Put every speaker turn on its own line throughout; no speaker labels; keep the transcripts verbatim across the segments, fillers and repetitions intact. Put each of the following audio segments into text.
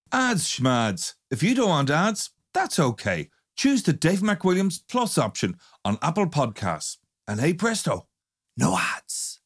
Ads schmads. If you don't want ads, that's okay. Choose the Dave McWilliams Plus option on Apple Podcasts. And hey presto, no ads.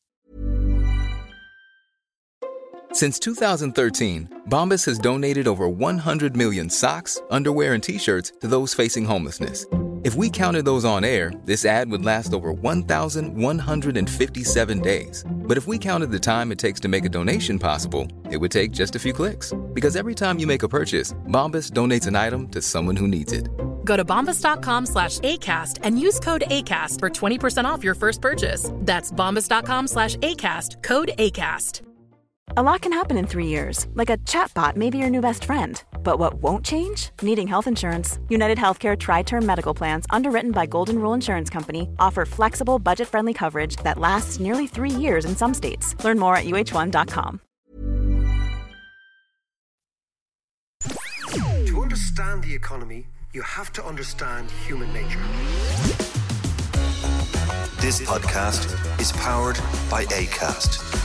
Since two thousand thirteen, Bombas has donated over one hundred million socks, underwear, and T-shirts to those facing homelessness. If we counted those on air, this ad would last over one thousand one hundred fifty-seven days. But if we counted the time it takes to make a donation possible, it would take just a few clicks. Because every time you make a purchase, Bombas donates an item to someone who needs it.
Go to bombas.com slash ACAST and use code ACAST for twenty percent off your first purchase. That's bombas.com slash ACAST, code ACAST.
A lot can happen in three years, like a chatbot may be your new best friend. But what won't change? Needing health insurance. United Healthcare Tri-Term Medical Plans, underwritten by Golden Rule Insurance Company, offer flexible, budget-friendly coverage that lasts nearly three years in some states. Learn more at U H one dot com.
To understand the economy, you have to understand human nature.
This podcast is powered by Acast.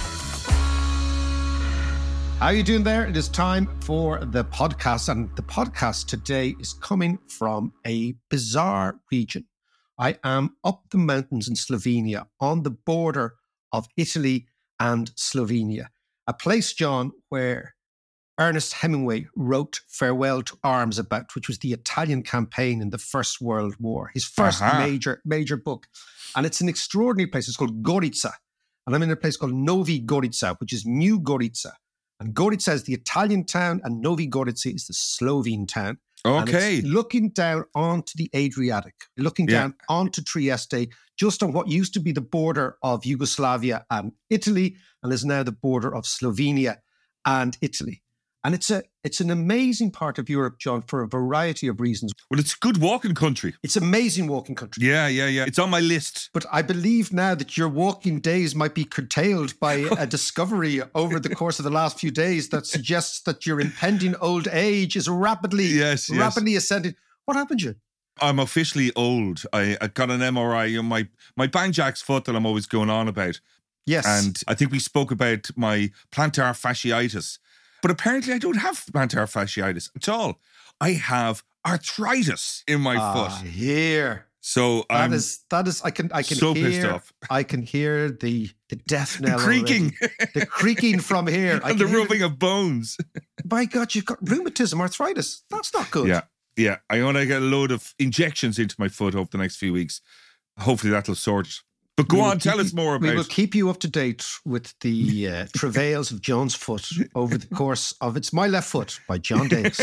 How are you doing there? It is time for the podcast, and the podcast today is coming from a bizarre region. I am up the mountains in Slovenia, on the border of Italy and Slovenia, a place, John, where Ernest Hemingway wrote Farewell to Arms about, which was the Italian campaign in the First World War, his first uh-huh. major major book. And it's an extraordinary place. It's called Gorica. And I'm in a place called Novi Gorica, which is New Gorica. And Gorica is the Italian town, and Novi Gorica is the Slovene town.
Okay.
And it's looking down onto the Adriatic, looking
Yeah.
down onto Trieste, just on what used to be the border of Yugoslavia and Italy, and is now the border of Slovenia and Italy. And it's a it's an amazing part of Europe, John, for a variety of reasons.
Well, it's good walking country.
It's amazing walking country.
Yeah, yeah, yeah. It's on my list.
But I believe now that your walking days might be curtailed by a discovery over the course of the last few days that suggests that your impending old age is rapidly,
Yes, yes.
rapidly ascending. What happened to you?
I'm officially old. I, I got an M R I on my, my bang jack's foot that I'm always going on about.
Yes.
And I think we spoke about my plantar fasciitis. But apparently I don't have plantar fasciitis at all. I have arthritis in my
Ah,
foot.
here.
So
That
I'm
is that is I can I can
so
hear
pissed off.
I can hear the the death knell
creaking.
already. The creaking from here. I
and the
can hear
rubbing of bones.
By God, you've got rheumatism, arthritis. That's not good.
Yeah, yeah. I want to get a load of injections into my foot over the next few weeks. Hopefully that'll sort it. But go
We will
on, tell
keep
us
you-
more about
We will
it.
keep you up to date with the uh, travails of John's foot over the course of It's My Left Foot by John Davis.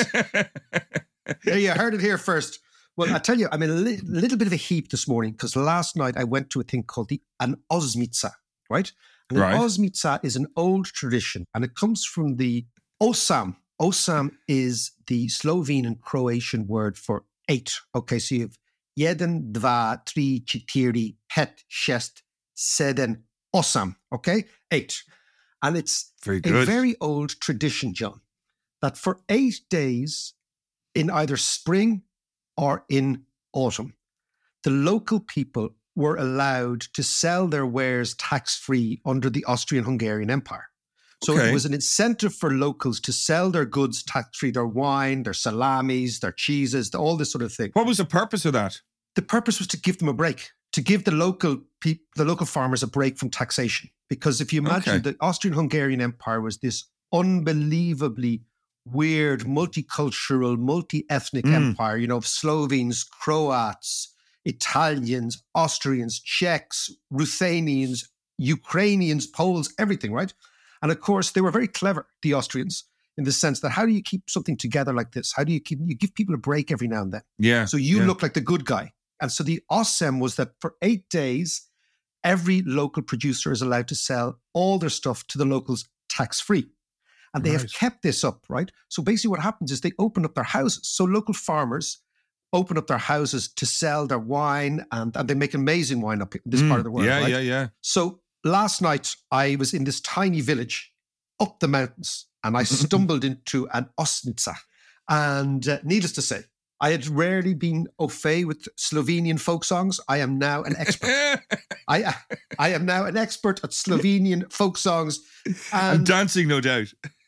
Yeah, you heard it here first. Well, I tell you, I'm in a li- little bit of a heap this morning because last night I went to a thing called the an Osmica, right? And
Right.
an Osmica is an old tradition, and it comes from the Osam. Osam is the Slovene and Croatian word for eight. Okay, so you have jeden, dva, tri, čtyři, pet, šest, sedem, osam. Okay, eight. And it's
Very
a
good.
very old tradition, John, that for eight days in either spring or in autumn, the local people were allowed to sell their wares tax-free under the Austrian-Hungarian Empire. So
Okay.
it was an incentive for locals to sell their goods tax-free, their wine, their salamis, their cheeses, all this sort of thing.
What was the purpose of that?
The purpose was to give them a break, to give the local peop- the local farmers a break from taxation. Because if you imagine
Okay.
the Austrian-Hungarian Empire was this unbelievably weird, multicultural, multi-ethnic
Mm.
empire, you know, of Slovenes, Croats, Italians, Austrians, Czechs, Ruthenians, Ukrainians, Poles, everything, right? And of course, they were very clever, the Austrians, in the sense that how do you keep something together like this? How do you keep, you give people a break every now and then?
Yeah.
So you
yeah.
look like the good guy. And so the Osem was that for eight days, every local producer is allowed to sell all their stuff to the locals tax-free. And they have
Right.
kept this up, right? So basically what happens is they open up their houses. So local farmers open up their houses to sell their wine, and, and they make amazing wine up in this
Mm,
part of the world,
Yeah,
right?
yeah, yeah.
So last night I was in this tiny village up the mountains, and I stumbled into an Osnica. And uh, needless to say, I had rarely been au fait with Slovenian folk songs. I am now an expert. I I am now an expert at Slovenian folk songs.
And
And
dancing, no doubt.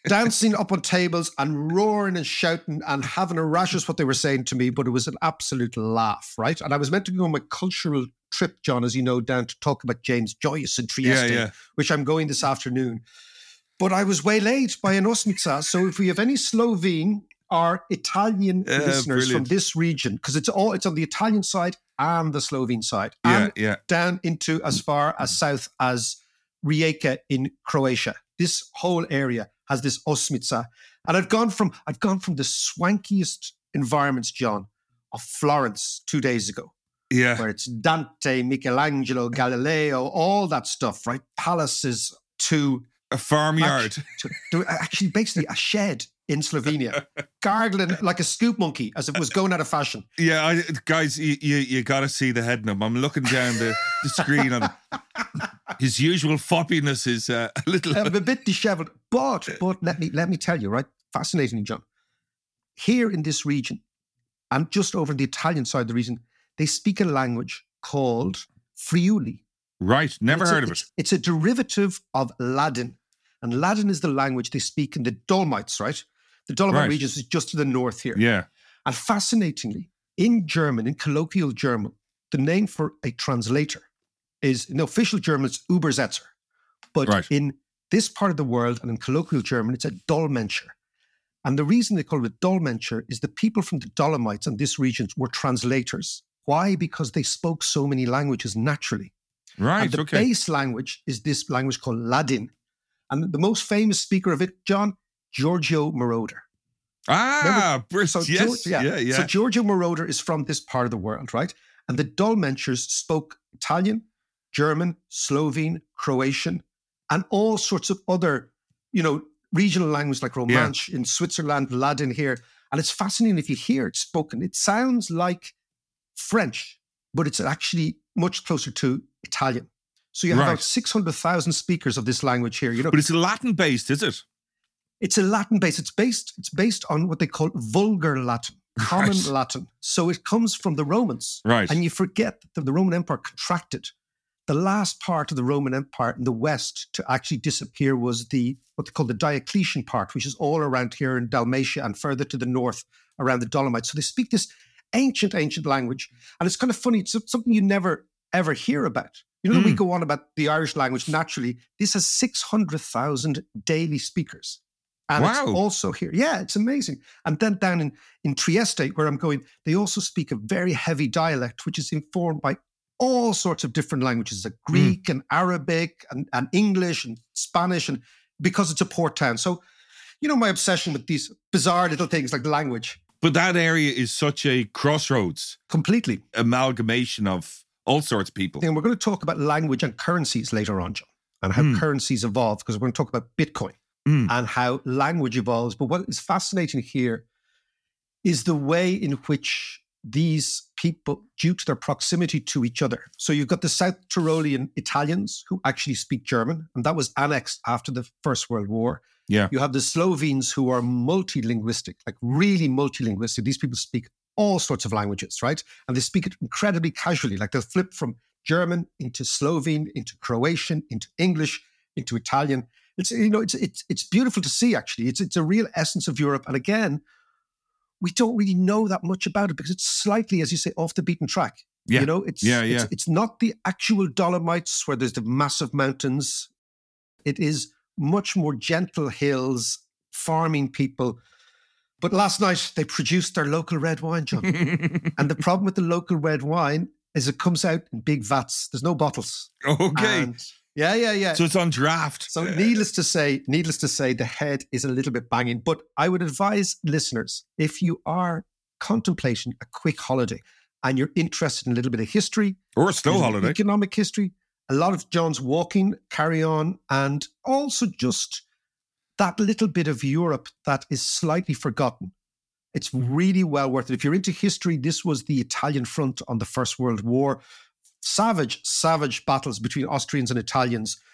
dancing up on tables and roaring and shouting and having a rash is what they were saying to me, but it was an absolute laugh, right? And I was meant to go on my cultural trip, John, as you know, down to talk about James Joyce in Trieste,
Yeah, yeah.
which I'm going this afternoon. But I was waylaid by an Osmica. So if we have any Slovene or Italian
Yeah,
listeners from
brilliant.
this region, because it's all it's on the Italian side and the Slovene side,
Yeah,
and
yeah.
down into as far as south as Rijeka in Croatia. This whole area has this Osmica. And I've gone from I've gone from the swankiest environments, John, of Florence two days ago,
Yeah.
where it's Dante, Michelangelo, Galileo, all that stuff, right? Palaces to,
A farmyard.
to, to actually basically a shed in Slovenia, gargling like a scoop monkey as if it was going out of fashion.
Yeah, I, guys, you, you, you got to see the head in him. I'm looking down the, the screen and his usual foppiness is uh, a little...
I'm a bit dishevelled, but but let me let me tell you, right? Fascinating, John. Here in this region, and just over the Italian side of the region, they speak a language called Friuli.
Right, never
It's
heard
a,
of it.
It's, it's a derivative of Latin, and Latin is the language they speak in the Dolomites, right? The Dolomite
Right.
region is just to the north here.
Yeah.
And fascinatingly, in German, in colloquial German, the name for a translator is, in official German, it's Übersetzer. But
Right.
in this part of the world and in colloquial German, it's a Dolmetscher. And the reason they call it a Dolmetscher is the people from the Dolomites and this region were translators. Why? Because they spoke so many languages naturally.
Right,
and the
okay.
base language is this language called Ladin. And the most famous speaker of it, John, Giorgio Moroder.
Ah, brilliant.
So,
yes.
Geor- yeah.
yeah, yeah.
So Giorgio Moroder is from this part of the world, right? And the Dolmetschers spoke Italian, German, Slovene, Croatian, and all sorts of other, you know, regional languages like Romansh in Switzerland, Ladin here. And it's fascinating if you hear it spoken. It sounds like French, but it's actually much closer to Italian. So you have
Right.
about six hundred thousand speakers of this language here. You know,
But it's Latin based, is it?
it's a Latin base. It's based. It's based on what they call vulgar Latin, common
Right.
Latin. So it comes from the Romans,
Right.
And you forget that the Roman Empire contracted. The last part of the Roman Empire in the West to actually disappear was the what they call the Diocletian part, which is all around here in Dalmatia and further to the north around the Dolomites. So they speak this ancient, ancient language, and it's kind of funny. It's something you never ever hear about. You know,
Mm.
we go on about the Irish language naturally. This has six hundred thousand daily speakers. And
Wow.
it's also here. Yeah, it's amazing. And then down in, in Trieste, where I'm going, they also speak a very heavy dialect, which is informed by all sorts of different languages, like Greek and Arabic and, and English and Spanish, and because it's a port town. So, you know, my obsession with these bizarre little things like language,
But that area is such a crossroads,
completely.
amalgamation of all sorts of people.
And we're going to talk about language and currencies later on, John, and how
Mm.
currencies evolve, because we're going to talk about Bitcoin
Mm.
and how language evolves. But what is fascinating here is the way in which these people, due to their proximity to each other. So you've got the South Tyrolean Italians who actually speak German, and that was annexed after the First World War.
Yeah.
You have the Slovenes who are multilinguistic, like really multilinguistic. These people speak all sorts of languages, right? And they speak it incredibly casually. Like they'll flip from German into Slovene, into Croatian, into English, into Italian. It's, you know, it's it's it's beautiful to see, actually. It's it's a real essence of Europe. And again, we don't really know that much about it because it's slightly, as you say, off the beaten track.
Yeah.
You know, it's,
Yeah,
it's
yeah.
it's not the actual Dolomites where there's the massive mountains. It is much more gentle hills, farming people. But last night they produced their local red wine, John. And the problem with the local red wine is it comes out in big vats. There's no bottles.
Okay.
And yeah, yeah, yeah.
So it's on draft.
So needless to say, needless to say, the head is a little bit banging. But I would advise listeners, if you are contemplating a quick holiday and you're interested in a little bit of history,
Or a slow
there's
holiday.
economic history, a lot of John's walking, carry on, and also just that little bit of Europe that is slightly forgotten. It's really well worth it. If you're into history, this was the Italian front on the First World War. Savage, savage battles between Austrians and Italians.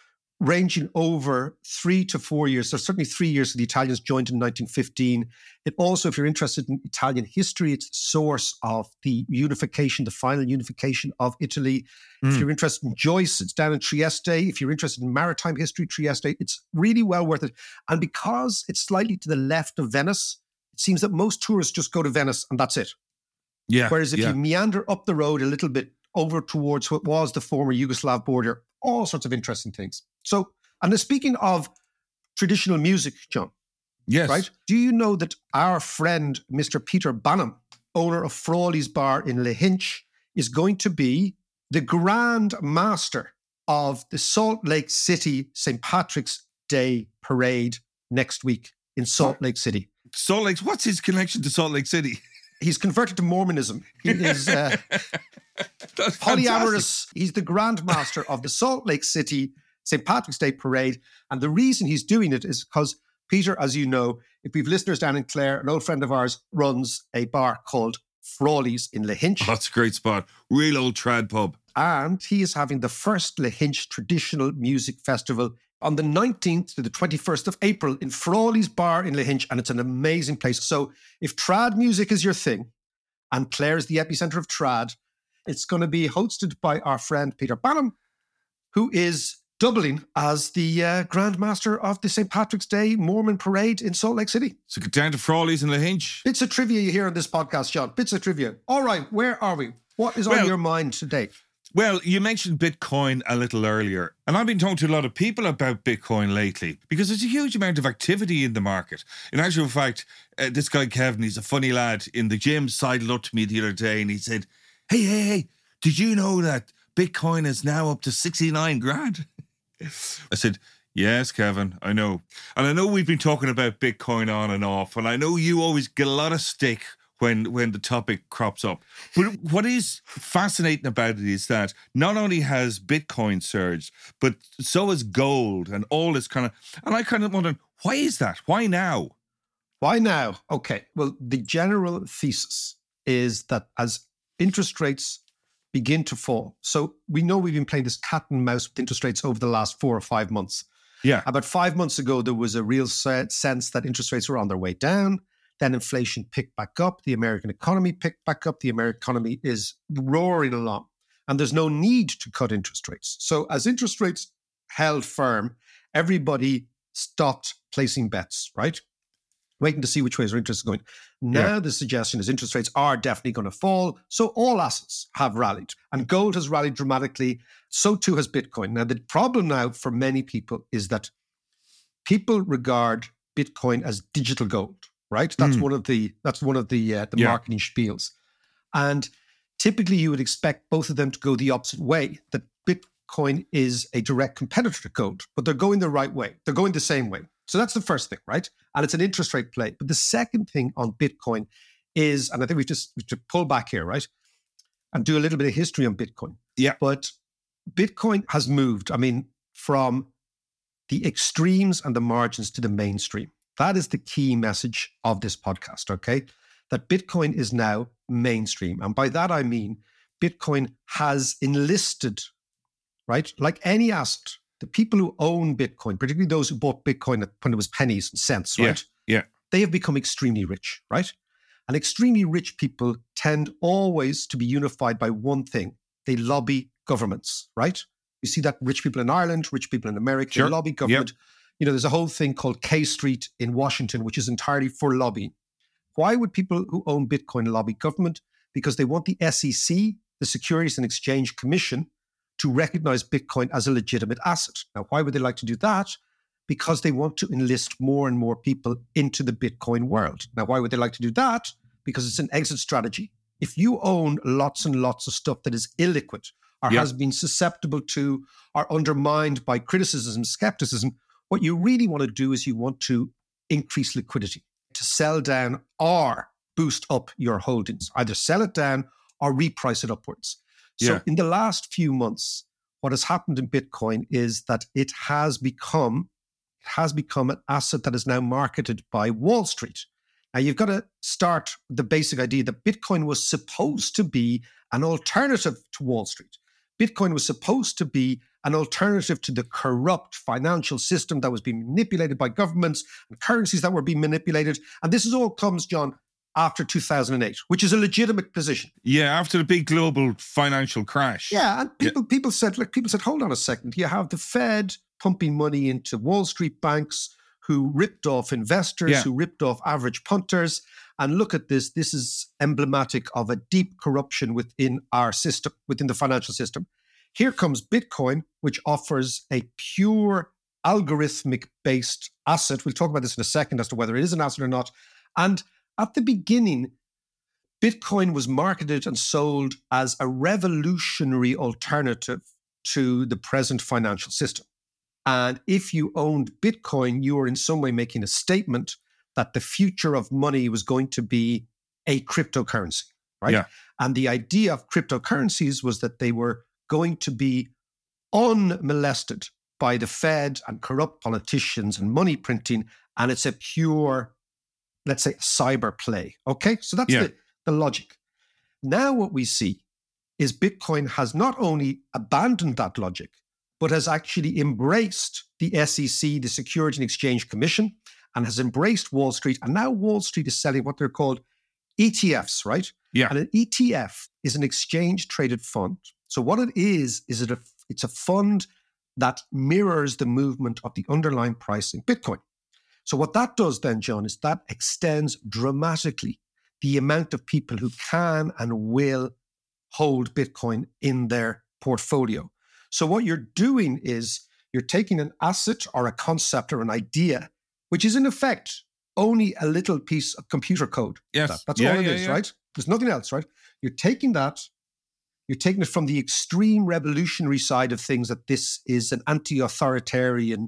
ranging over three to four years. So certainly three years. The Italians joined in nineteen fifteen. It also, if you're interested in Italian history, it's the source of the unification, the final unification of Italy. Mm. If you're interested in Joyce, it's down in Trieste. If you're interested in maritime history, Trieste, it's really well worth it. And because it's slightly to the left of Venice, it seems that most tourists just go to Venice and that's it.
Yeah.
Whereas if
yeah.
you meander up the road a little bit over towards what was the former Yugoslav border, all sorts of interesting things. So, and speaking of traditional music, John.
Yes.
Right? Do you know that our friend, Mister Peter Banham, owner of Frawley's Bar in Lahinch, is going to be the Grand Master of the Salt Lake City Saint Patrick's Day Parade next week in Salt Lake City?
Salt Lake, what's his connection to Salt Lake City?
He's converted to Mormonism. He is uh, polyamorous. He's the Grand Master of the Salt Lake City Saint Patrick's Day Parade. And the reason he's doing it is because Peter, as you know, if we've listeners down in Clare, an old friend of ours runs a bar called Frawley's in Lahinch.
Oh, that's a great spot. Real old trad pub.
And he is having the first Lahinch Traditional Music Festival on the nineteenth to the twenty-first of April in Frawley's Bar in Lahinch. And it's an amazing place. So if trad music is your thing, and Clare is the epicenter of trad, it's going to be hosted by our friend Peter Banham, who is doubling as the uh, Grand Master of the Saint Patrick's Day Mormon Parade in Salt Lake City.
So get down to Frawley's in Lahinch.
Bits of trivia you hear on this podcast, John. Bits of trivia. All right, where are we? What is well, on your mind today?
Well, you mentioned Bitcoin a little earlier, and I've been talking to a lot of people about Bitcoin lately because there's a huge amount of activity in the market. In actual fact, uh, this guy Kevin, he's a funny lad in the gym, sidled up to me the other day and he said, hey, hey, hey, did you know that Bitcoin is now up to sixty-nine grand? I said, yes, Kevin, I know. And I know we've been talking about Bitcoin on and off, and I know you always get a lot of stick when, when the topic crops up. But what is fascinating about it is that not only has Bitcoin surged, but so has gold and all this kind of... And I kind of wonder, why is that? Why now?
Why now? Okay, well, the general thesis is that as interest rates begin to fall. So we know we've been playing this cat and mouse with interest rates over the last four or five months.
Yeah.
About five months ago, there was a real sense that interest rates were on their way down. Then inflation picked back up. The American economy picked back up. The American economy is roaring along. And there's no need to cut interest rates. So as interest rates held firm, everybody stopped placing bets, right? Waiting to see which ways our interest is going. Now yeah. the suggestion is interest rates are definitely going to fall. So all assets have rallied. And gold has rallied dramatically. So too has Bitcoin. Now the problem now for many people is that people regard Bitcoin as digital gold, right? That's mm. one of the that's one of the uh, the yeah. marketing spiels. And typically you would expect both of them to go the opposite way, that Bitcoin is a direct competitor to gold, but they're going the right way. They're going the same way. So that's the first thing, right? And it's an interest rate play. But the second thing on Bitcoin is, and I think we just we should pull back here, right? And do a little bit of history on Bitcoin.
Yeah.
But Bitcoin has moved, I mean, from the extremes and the margins to the mainstream. That is the key message of this podcast, okay? That Bitcoin is now mainstream. And by that, I mean Bitcoin has enlisted, right? Like any asset, the people who own Bitcoin, particularly those who bought Bitcoin when it was pennies and cents, right?
Yeah, yeah.
They have become extremely rich, right? And extremely rich people tend always to be unified by one thing. They lobby governments, right? You see that rich people in Ireland, rich people in America,
sure.
lobby government.
Yep.
You know, there's a whole thing called K Street in Washington, which is entirely for lobbying. Why would people who own Bitcoin lobby government? Because they want the S E C, the Securities and Exchange Commission, to recognize Bitcoin as a legitimate asset. Now, why would they like to do that? Because they want to enlist more and more people into the Bitcoin world. Now, why would they like to do that? Because it's an exit strategy. If you own lots and lots of stuff that is illiquid or yep. has been susceptible to or undermined by criticism, skepticism, what you really want to do is you want to increase liquidity, to sell down or boost up your holdings. Either sell it down or reprice it upwards. So yeah. in the last few months, what has happened in Bitcoin is that it has become, it has become an asset that is now marketed by Wall Street. Now, you've got to start with the basic idea that Bitcoin was supposed to be an alternative to Wall Street. Bitcoin was supposed to be an alternative to the corrupt financial system that was being manipulated by governments and currencies that were being manipulated. And this is all comes, John, after two thousand eight, which is a legitimate position.
Yeah, after the big global financial crash.
Yeah, and people yeah. people said, like, people said, hold on a second. You have the Fed pumping money into Wall Street banks who ripped off investors, yeah. who ripped off average punters. And look at this. This is emblematic of a deep corruption within our system, within the financial system. Here comes Bitcoin, which offers a pure algorithmic-based asset. We'll talk about this in a second as to whether it is an asset or not. And at the beginning, Bitcoin was marketed and sold as a revolutionary alternative to the present financial system. And if you owned Bitcoin, you were in some way making a statement that the future of money was going to be a cryptocurrency, right?
Yeah.
And the idea of cryptocurrencies was that they were going to be unmolested by the Fed and corrupt politicians and money printing, and it's a pure, let's say, cyber play. Okay, so that's
yeah.
the, the logic. Now what we see is Bitcoin has not only abandoned that logic, but has actually embraced the S E C, the Security and Exchange Commission, and has embraced Wall Street. And now Wall Street is selling what they're called E T Fs, right?
Yeah.
And an E T F is an exchange-traded fund. So what it is, is it a, it's a fund that mirrors the movement of the underlying price in Bitcoin. So what that does then, John, is that extends dramatically the amount of people who can and will hold Bitcoin in their portfolio. So what you're doing is you're taking an asset or a concept or an idea, which is in effect only a little piece of computer code.
Yes.
That. That's
yeah,
all it
yeah,
is,
yeah.
right? There's nothing else, right? You're taking that, you're taking it from the extreme revolutionary side of things, that this is an anti-authoritarian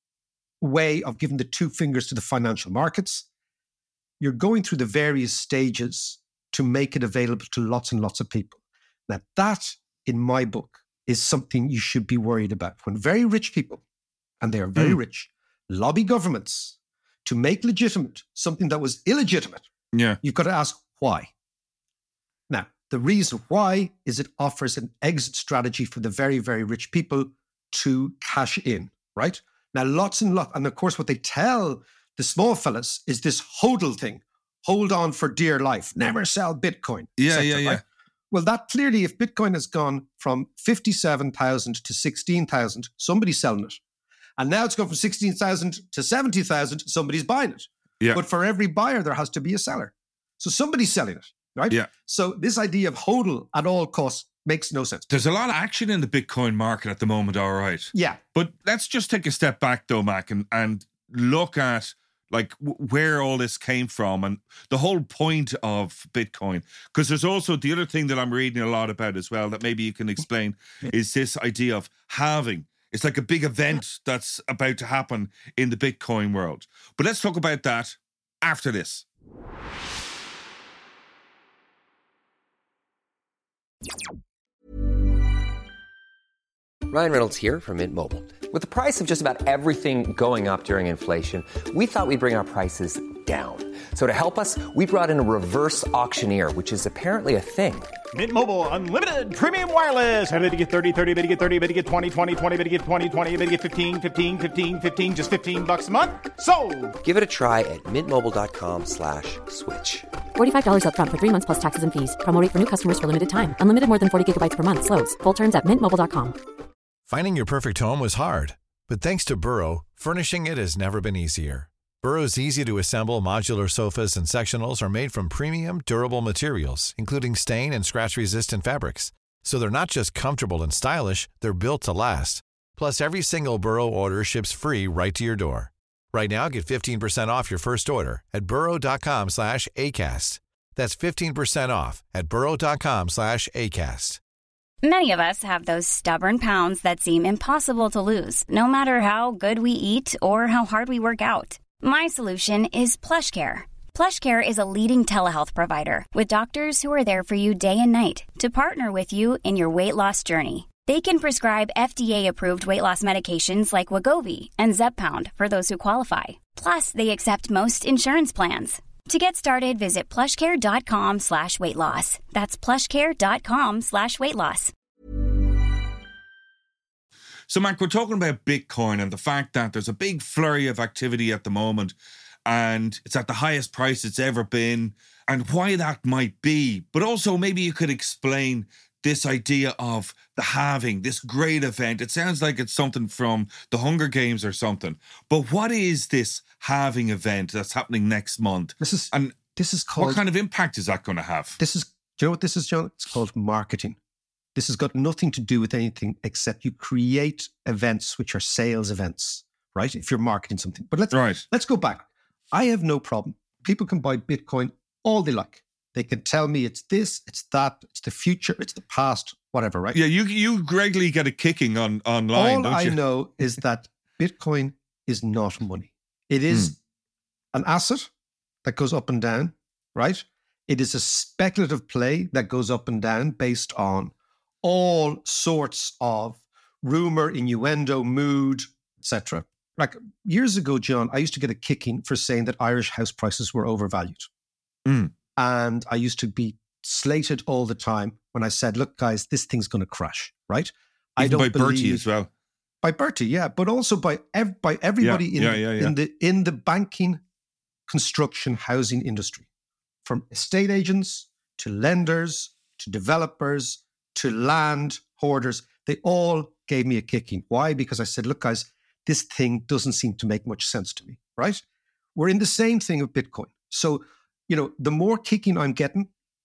way of giving the two fingers to the financial markets. You're going through the various stages to make it available to lots and lots of people. Now, that, in my book, is something you should be worried about. When very rich people, and they are very mm. rich, lobby governments to make legitimate something that was illegitimate,
yeah.
you've got to ask why. Now, the reason why is it offers an exit strategy for the very, very rich people to cash in, right? Now, lots and lots, and of course, what they tell the small fellas is this hodl thing. Hold on for dear life. Never sell Bitcoin.
Yeah,
et cetera,
yeah, yeah.
Right? Well, that clearly, if Bitcoin has gone from fifty-seven thousand to sixteen thousand, somebody's selling it. And now it's gone from sixteen thousand to seventy thousand, somebody's buying it.
Yeah.
But for every buyer, there has to be a seller. So somebody's selling it, right?
Yeah.
So this idea of hodl at all costs makes no sense.
There's a lot of action in the Bitcoin market at the moment, all right.
Yeah.
But let's just take a step back, though, Mac, and, and look at like w- where all this came from and the whole point of Bitcoin. Because there's also the other thing that I'm reading a lot about as well that maybe you can explain is this idea of halving. It's like a big event that's about to happen in the Bitcoin world. But let's talk about that after this.
Ryan Reynolds here from Mint Mobile. With the price of just about everything going up during inflation, we thought we'd bring our prices down. So to help us, we brought in a reverse auctioneer, which is apparently a thing.
Mint Mobile Unlimited Premium Wireless. How to get thirty, thirty, how to get thirty, how to get twenty, twenty, twenty, how to get twenty, twenty, how to get fifteen, fifteen, fifteen, fifteen, just fifteen bucks a month? Sold!
Give it a try at mintmobile.com slash switch.
forty-five dollars up front for three months plus taxes and fees. Promo rate for new customers for limited time. Unlimited more than forty gigabytes per month. Slows full terms at mint mobile dot com.
Finding your perfect home was hard, but thanks to Burrow, furnishing it has never been easier. Burrow's easy-to-assemble modular sofas and sectionals are made from premium, durable materials, including stain and scratch-resistant fabrics. So they're not just comfortable and stylish, they're built to last. Plus, every single Burrow order ships free right to your door. Right now, get fifteen percent off your first order at burrow.com slash ACAST. That's fifteen percent off at burrow.com slash ACAST.
Many of us have those stubborn pounds that seem impossible to lose, no matter how good we eat or how hard we work out. My solution is PlushCare. PlushCare is a leading telehealth provider with doctors who are there for you day and night to partner with you in your weight loss journey. They can prescribe F D A-approved weight loss medications like Wegovy and Zepbound for those who qualify. Plus, they accept most insurance plans. To get started, visit plushcare.com slash weight loss. That's plushcare.com slash weight loss.
So, Mark, we're talking about Bitcoin and the fact that there's a big flurry of activity at the moment and it's at the highest price it's ever been, and why that might be. But also maybe you could explain this idea of the halving, this great event. It sounds like it's something from the Hunger Games or something. But what is this halving event that's happening next month?
This is
and
this is called.
What kind of impact is that going to have?
This is. Do you know what this is, John? It's called marketing. This has got nothing to do with anything except you create events which are sales events, right? If you're marketing something. But let's
right.
let's go back. I have no problem. People can buy Bitcoin all they like. They can tell me it's this, it's that, it's the future, it's the past, whatever, right?
Yeah, you you regularly get a kicking on online,
all
don't
I
you?
know is that Bitcoin is not money. It is mm. an asset that goes up and down, right? It is a speculative play that goes up and down based on all sorts of rumor, innuendo, mood, et cetera. Like years ago, John, I used to get a kicking for saying that Irish house prices were overvalued.
Mm.
And I used to be slated all the time when I said, look, guys, this thing's going to crash, right?
Even
I don't
by
believe,
Bertie as well.
By Bertie, yeah. But also by ev- by everybody
yeah,
in,
yeah, yeah, yeah.
in the in the banking, construction, housing industry. From estate agents to lenders to developers to land hoarders, they all gave me a kicking. Why? Because I said, look, guys, this thing doesn't seem to make much sense to me, right? We're in the same thing with Bitcoin. So, you know, the more kicking I'm getting,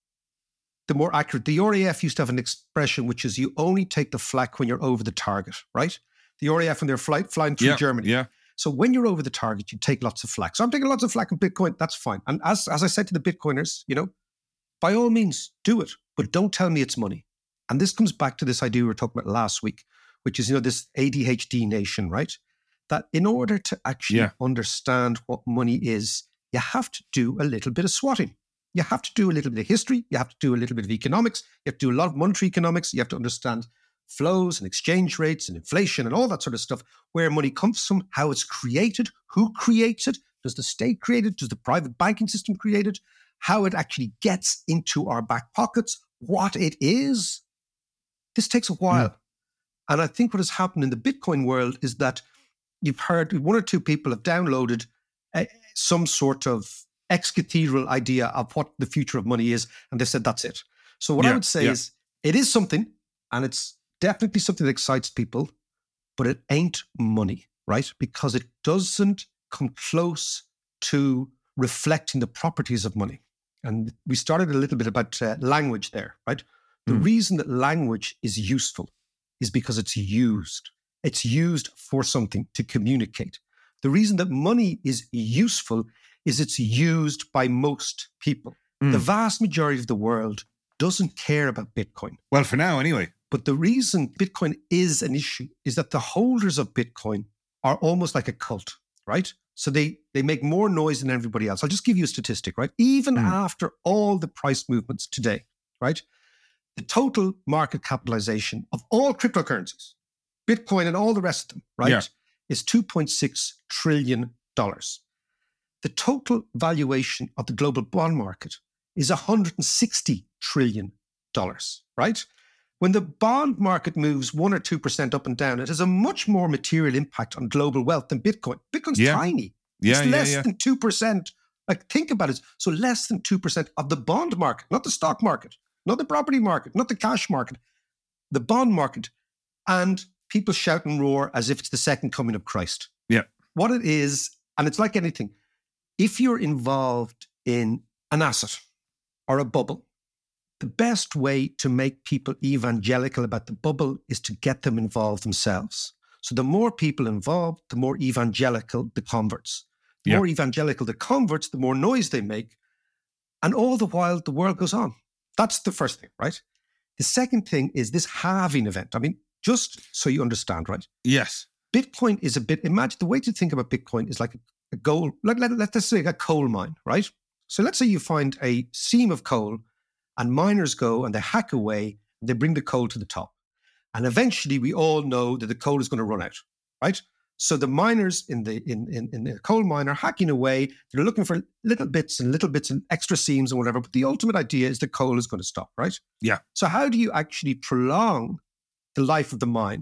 the more accurate. The R A F used to have an expression, which is you only take the flak when you're over the target, right? The R A F when they're fly, flying through
yeah,
Germany.
Yeah.
So when you're over the target, you take lots of flak. So I'm taking lots of flak in Bitcoin. That's fine. And as, as I said to the Bitcoiners, you know, by all means, do it. But don't tell me it's money. And this comes back to this idea we were talking about last week, which is, you know, this A D H D nation, right? That in order to actually
yeah.
understand what money is, you have to do a little bit of swatting. You have to do a little bit of history. You have to do a little bit of economics. You have to do a lot of monetary economics. You have to understand flows and exchange rates and inflation and all that sort of stuff, where money comes from, how it's created, who creates it, does the state create it, does the private banking system create it, how it actually gets into our back pockets, what it is. This takes a while. Mm. And I think what has happened in the Bitcoin world is that you've heard one or two people have downloaded a, some sort of ex-cathedral idea of what the future of money is, and they said that's it. So what
yeah,
I would say
yeah.
is it is something, and it's definitely something that excites people, but it ain't money, right? Because it doesn't come close to reflecting the properties of money. And we started a little bit about uh, language there, right? The
Mm.
reason that language is useful is because it's used. It's used for something to communicate. The reason that money is useful is it's used by most people.
Mm.
The vast majority of the world doesn't care about Bitcoin.
Well, for now, anyway.
But the reason Bitcoin is an issue is that the holders of Bitcoin are almost like a cult, right? So they, they make more noise than everybody else. I'll just give you a statistic, right? Even
Mm.
after all the price movements today, right? The total market capitalization of all cryptocurrencies, Bitcoin and all the rest of them, right,
yeah.
is two point six trillion dollars. The total valuation of the global bond market is one hundred sixty trillion dollars, right? When the bond market moves one or two percent up and down, it has a much more material impact on global wealth than Bitcoin. Bitcoin's
yeah.
tiny.
Yeah,
it's
yeah,
less
yeah.
than two percent. Like, think about it. So less than two percent of the bond market, not the stock market, not the property market, not the cash market, the bond market. And people shout and roar as if it's the second coming of Christ.
Yeah.
What it is, and it's like anything, if you're involved in an asset or a bubble, the best way to make people evangelical about the bubble is to get them involved themselves. So the more people involved, the more evangelical the converts. The
Yeah.
more evangelical the converts, the more noise they make. And all the while, the world goes on. That's the first thing, right? The second thing is this halving event. I mean, just so you understand, right?
Yes.
Bitcoin is a bit, imagine the way to think about Bitcoin is like a, a gold, let, let, let's say a coal mine, right? So let's say you find a seam of coal and miners go and they hack away and they bring the coal to the top. And eventually we all know that the coal is going to run out, right? So the miners in the in, in, in the coal mine are hacking away. They're looking for little bits and little bits and extra seams and whatever. But the ultimate idea is the coal is going to stop, right?
Yeah.
So how do you actually prolong the life of the mine?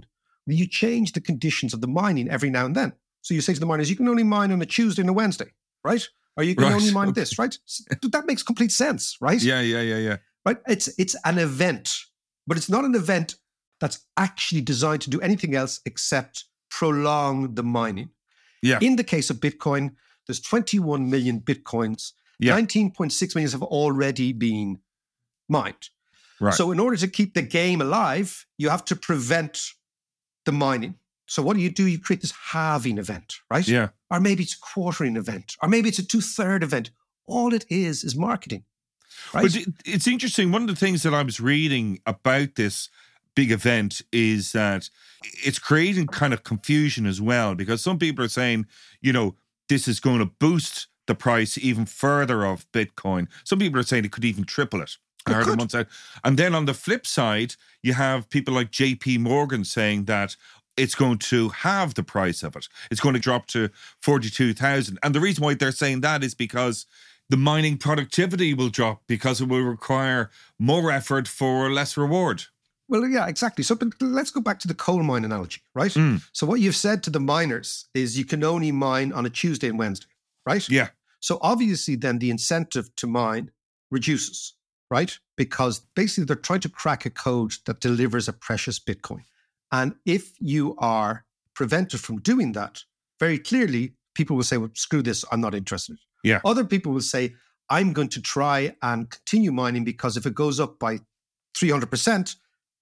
you change the conditions of the mining every now and then. So you say to the miners, you can only mine on a Tuesday and a Wednesday, right? Or you can
Right.
only mine this, right? That makes complete sense, right?
Yeah, yeah, yeah, yeah.
Right? It's it's an event, but it's not an event that's actually designed to do anything else except prolong the mining.
Yeah.
In the case of Bitcoin, there's twenty-one million Bitcoins.
Yeah.
nineteen point six million have already been mined.
Right.
So in order to keep the game alive, you have to prevent the mining. So what do you do? You create this halving event, right?
Yeah.
Or maybe it's a quartering event, or maybe it's a two-third event. All it is is marketing, right?
But it- it's interesting. One of the things that I was reading about this big event is that it's creating kind of confusion as well, because some people are saying, you know, this is going to boost the price even further of Bitcoin. Some people are saying it could even triple it. I heard it once out. And then on the flip side, you have people like J P Morgan saying that it's going to halve the price of it. It's going to drop to forty-two thousand. And the reason why they're saying that is because the mining productivity will drop because it will require more effort for less reward.
Well, yeah, exactly. So but let's go back to the coal mine analogy, right?
Mm.
So what you've said to the miners is you can only mine on a Tuesday and Wednesday, right?
Yeah.
So obviously then the incentive to mine reduces, right? Because basically they're trying to crack a code that delivers a precious Bitcoin. And if you are prevented from doing that, very clearly people will say, well, screw this, I'm not interested.
Yeah.
Other people will say, I'm going to try and continue mining because if it goes up by three hundred percent,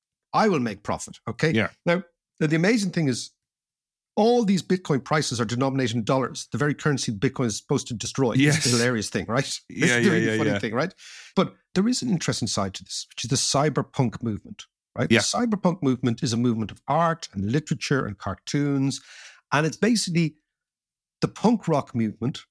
I will make profit, okay?
Yeah.
Now, the amazing thing is all these Bitcoin prices are denominated in dollars, the very currency Bitcoin is supposed to destroy.
Yes.
It's the hilarious thing, right?
Yeah,
It's the
yeah,
really
yeah,
funny
yeah.
thing, right? But there is an interesting side to this, which is the cyberpunk movement, right?
Yeah.
The cyberpunk movement is a movement of art and literature and cartoons, and it's basically the punk rock movement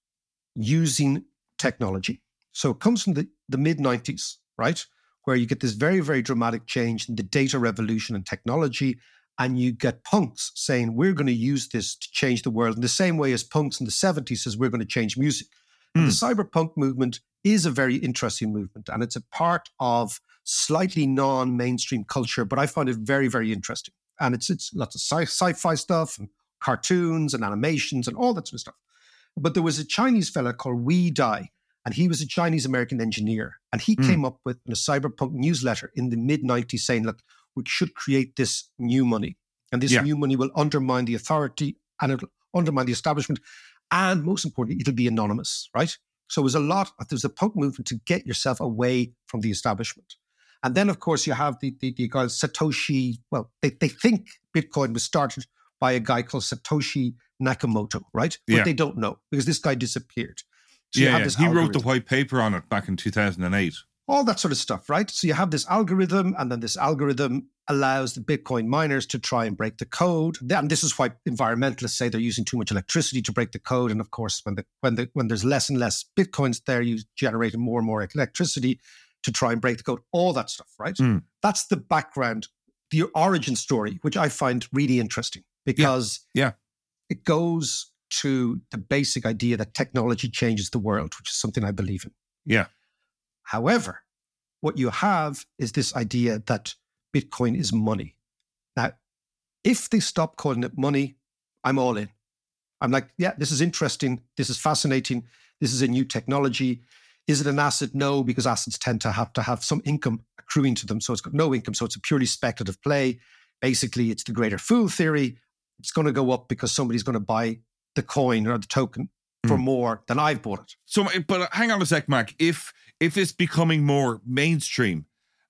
using technology. So it comes from the, the mid-nineties, right? Where you get this very, very dramatic change in the data revolution and technology, and you get punks saying, we're going to use this to change the world in the same way as punks in the seventies says, we're going to change music. And the cyberpunk movement is a very interesting movement, and it's a part of slightly non-mainstream culture, but I find it very, very interesting. And it's it's lots of sci- sci-fi stuff and cartoons and animations and all that sort of stuff. But there was a Chinese fella called Wei Dai, and he was a Chinese-American engineer. And he
Mm.
came up with a cyberpunk newsletter in the mid-nineties saying, look, we should create this new money. And this
Yeah.
new money will undermine the authority and it'll undermine the establishment. And most importantly, it'll be anonymous, right? So it was a lot, there's a punk movement to get yourself away from the establishment. And then, of course, you have the, the, the guy Satoshi, well, they, they think Bitcoin was started by a guy called Satoshi Nakamoto, right? But
Yeah.
they don't know because this guy disappeared. So you
Yeah,
have
yeah.
this
He wrote the
algorithm.
white paper on it back in two thousand eight.
All that sort of stuff, right? So you have this algorithm, and then this algorithm allows the Bitcoin miners to try and break the code. And this is why environmentalists say they're using too much electricity to break the code. And of course, when the when the when there's less and less Bitcoins there, you generate more and more electricity to try and break the code. All that stuff, right?
Mm.
That's the background, the origin story, which I find really interesting because
Yeah.
it goes to the basic idea that technology changes the world, which is something I believe in.
Yeah.
However, what you have is this idea that Bitcoin is money. Now, if they stop calling it money, I'm all in. I'm like, yeah, this is interesting. This is fascinating. This is a new technology. Is it an asset? No, because assets tend to have to have some income accruing to them. So it's got no income. So it's a purely speculative play. Basically, it's the greater fool theory. It's going to go up because somebody's going to buy the coin or the token for
Mm.
more than I've bought it.
So, but hang on a sec, Mac. If if it's becoming more mainstream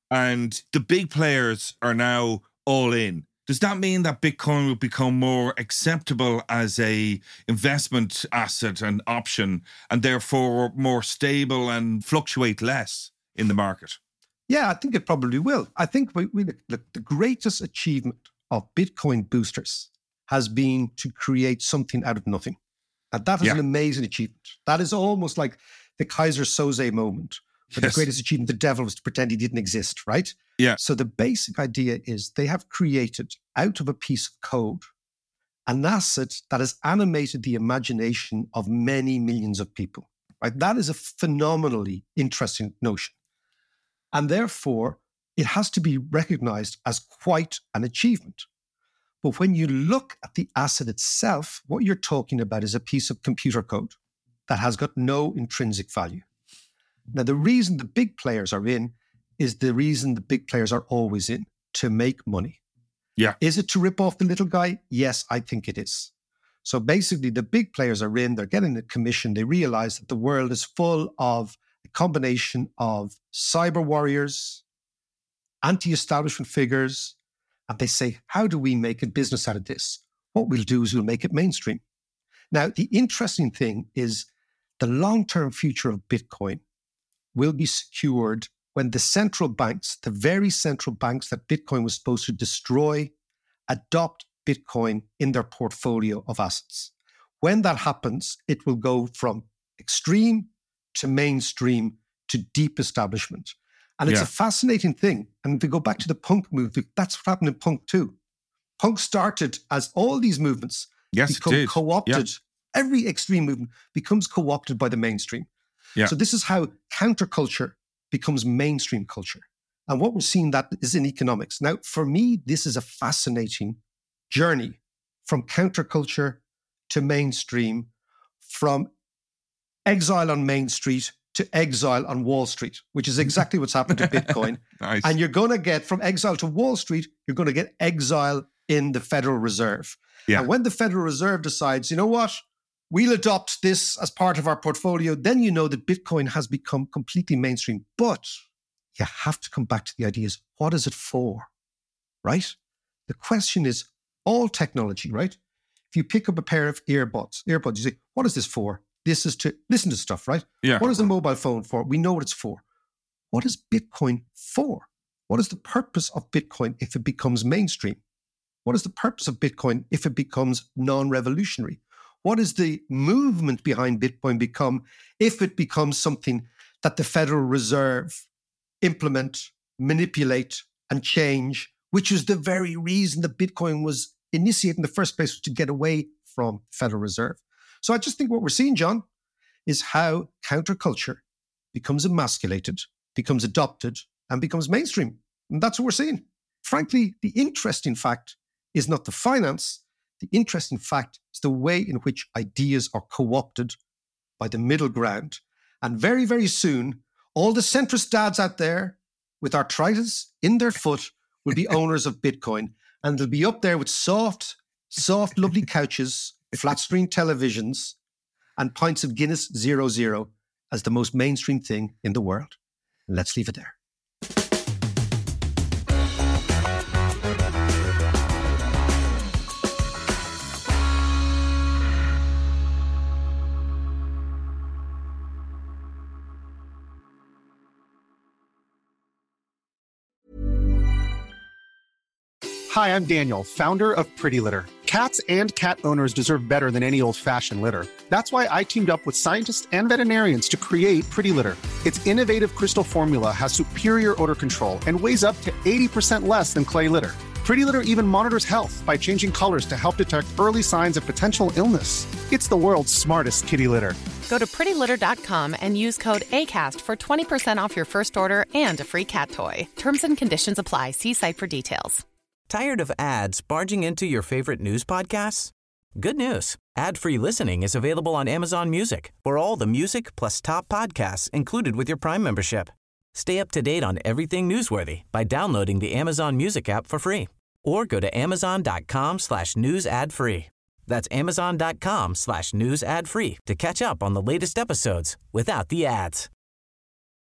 and the big players are now all in, does that mean that Bitcoin will become more acceptable as a investment asset and option, and therefore more stable and fluctuate less in the market?
Yeah, I think it probably will. I think we, we look, the greatest achievement of Bitcoin boosters has been to create something out of nothing. And that is
Yeah.
an amazing achievement. That is almost like the Kaiser Soze moment, where
Yes.
the greatest achievement of the devil was to pretend he didn't exist, right?
Yeah.
So the basic idea is they have created out of a piece of code an asset that has animated the imagination of many millions of people, right? That is a phenomenally interesting notion. And therefore, it has to be recognized as quite an achievement. But when you look at the asset itself, what you're talking about is a piece of computer code that has got no intrinsic value. Now, the reason the big players are in is the reason the big players are always in, to make money.
Yeah.
Is it to rip off the little guy? Yes, I think it is. So basically, the big players are in, they're getting a commission. They realize that the world is full of a combination of cyber warriors, anti-establishment figures, and they say, how do we make a business out of this? What we'll do is we'll make it mainstream. Now, the interesting thing is the long-term future of Bitcoin will be secured when the central banks, the very central banks that Bitcoin was supposed to destroy, adopt Bitcoin in their portfolio of assets. When that happens, it will go from extreme to mainstream to deep establishment. And it's
Yeah.
a fascinating thing. And if we go back to the punk movement, that's what happened in punk too. Punk started as all these movements
Yes, it
become
did.
co-opted.
Yeah.
Every extreme movement becomes co-opted by the mainstream.
Yeah.
So this is how counterculture becomes mainstream culture. And what we're seeing that is in economics. Now, for me, this is a fascinating journey from counterculture to mainstream, from exile on Main Street to exile on Wall Street, which is exactly what's happened to Bitcoin.
Nice.
And you're going to get, from exile to Wall Street, you're going to get exile in the Federal Reserve.
Yeah.
And when the Federal Reserve decides, you know what, we'll adopt this as part of our portfolio, then you know that Bitcoin has become completely mainstream. But you have to come back to the ideas. What is it for? Right? The question is all technology, right? If you pick up a pair of earbuds, earbuds, you say, what is this for? This is to listen to stuff, right?
Yeah.
What is a mobile phone for? We know what it's for. What is Bitcoin for? What is the purpose of Bitcoin if it becomes mainstream? What is the purpose of Bitcoin if it becomes non-revolutionary? What is the movement behind Bitcoin become if it becomes something that the Federal Reserve implement, manipulate, and change, which is the very reason that Bitcoin was initiated in the first place, was to get away from the Federal Reserve. So I just think what we're seeing, John, is how counterculture becomes emasculated, becomes adopted, and becomes mainstream. And that's what we're seeing. Frankly, the interesting fact is not the finance. The interesting fact is the way in which ideas are co-opted by the middle ground. And very, very soon, all the centrist dads out there with arthritis in their foot will be owners of Bitcoin. And they'll be up there with soft, soft, lovely couches, flat screen televisions, and pints of Guinness Zero Zero as the most mainstream thing in the world. Let's leave it there.
Hi, I'm Daniel, founder of Pretty Litter. Cats and cat owners deserve better than any old-fashioned litter. That's why I teamed up with scientists and veterinarians to create Pretty Litter. Its innovative crystal formula has superior odor control and weighs up to eighty percent less than clay litter. Pretty Litter even monitors health by changing colors to help detect early signs of potential illness. It's the world's smartest kitty litter.
Go to pretty litter dot com and use code ACAST for twenty percent off your first order and a free cat toy. Terms and conditions apply. See site for details.
Tired of ads barging into your favorite news podcasts? Good news. Ad-free listening is available on Amazon Music for all the music plus top podcasts included with your Prime membership. Stay up to date on everything newsworthy by downloading the Amazon Music app for free or go to amazon.com slash news ad free. That's amazon.com slash news ad free to catch up on the latest episodes without the ads.